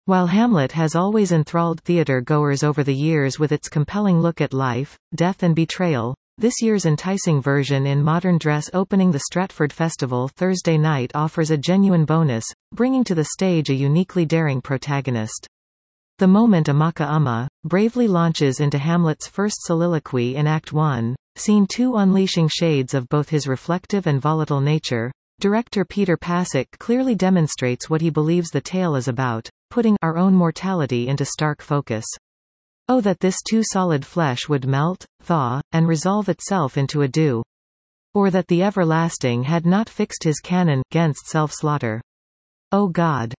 While Hamlet has always enthralled theater-goers over the years with its compelling look at life, death and betrayal, this year's enticing version in modern dress opening the Stratford Festival Thursday night offers a genuine bonus, bringing to the stage a uniquely daring protagonist. The moment Amaka Amma bravely launches into Hamlet's first soliloquy in Act 1, Scene 2 unleashing shades of both his reflective and volatile nature, director Peter Pasek clearly demonstrates what he believes the tale is about, putting our own mortality into stark focus. Oh, that this too solid flesh would melt, thaw, and resolve itself into a dew. Or that the everlasting had not fixed his canon 'gainst self-slaughter. O God,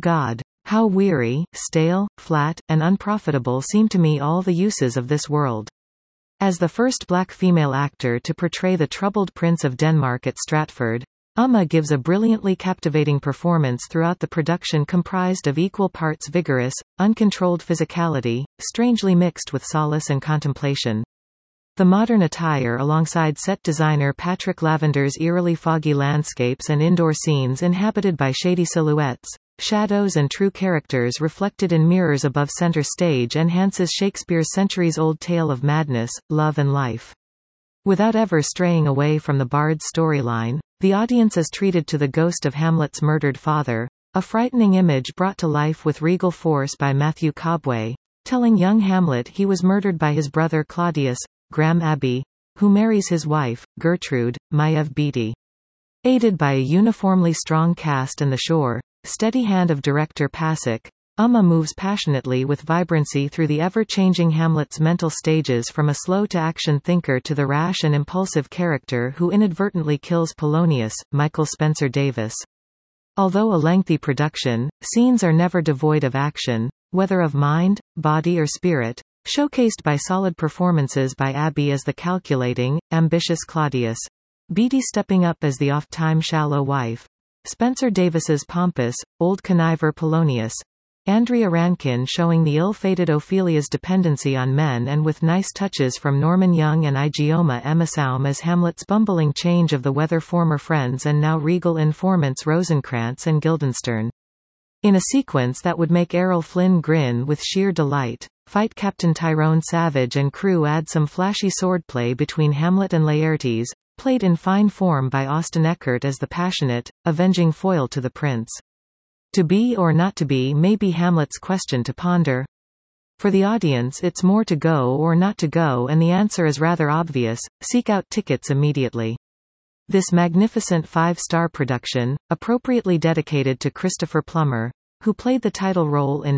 how weary, stale, flat, and unprofitable seem to me all the uses of this world. As the first black female actor to portray the troubled Prince of Denmark at Stratford, Amma gives a brilliantly captivating performance throughout the production, comprised of equal parts vigorous, uncontrolled physicality, strangely mixed with solace and contemplation. The modern attire alongside set designer Patrick Lavender's eerily foggy landscapes and indoor scenes inhabited by shady silhouettes, shadows and true characters reflected in mirrors above center stage enhances Shakespeare's centuries-old tale of madness, love and life. Without ever straying away from the bard's storyline, the audience is treated to the ghost of Hamlet's murdered father, a frightening image brought to life with regal force by Matthew Cobway, telling young Hamlet he was murdered by his brother Claudius, Graham Abbey, who marries his wife, Gertrude, Maiev Beatty. Aided by a uniformly strong cast and the steady hand of director Pasek, Amma moves passionately with vibrancy through the ever-changing Hamlet's mental stages, from a slow-to-action thinker to the rash and impulsive character who inadvertently kills Polonius, Michael Spencer Davis. Although a lengthy production, scenes are never devoid of action, whether of mind, body or spirit, showcased by solid performances by Abbey as the calculating, ambitious Claudius, Beatty stepping up as the oft-time shallow wife, Spencer Davis's pompous, old conniver Polonius, Andrea Rankin showing the ill-fated Ophelia's dependency on men, and with nice touches from Norman Young and Ijeoma Emesaum as Hamlet's bumbling change of the weather, former friends and now regal informants Rosencrantz and Guildenstern. In a sequence that would make Errol Flynn grin with sheer delight, fight Captain Tyrone Savage and crew add some flashy swordplay between Hamlet and Laertes, played in fine form by Austin Eckert as the passionate, avenging foil to the prince. To be or not to be may be Hamlet's question to ponder. For the audience it's more to go or not to go, and the answer is rather obvious: seek out tickets immediately. This magnificent 5-star production, appropriately dedicated to Christopher Plummer, who played the title role in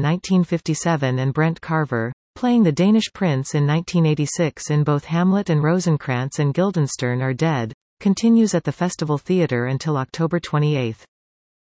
1957, and Brent Carver, playing the Danish prince in 1986 in both Hamlet and Rosencrantz and Guildenstern Are Dead, continues at the Festival Theatre until October 28.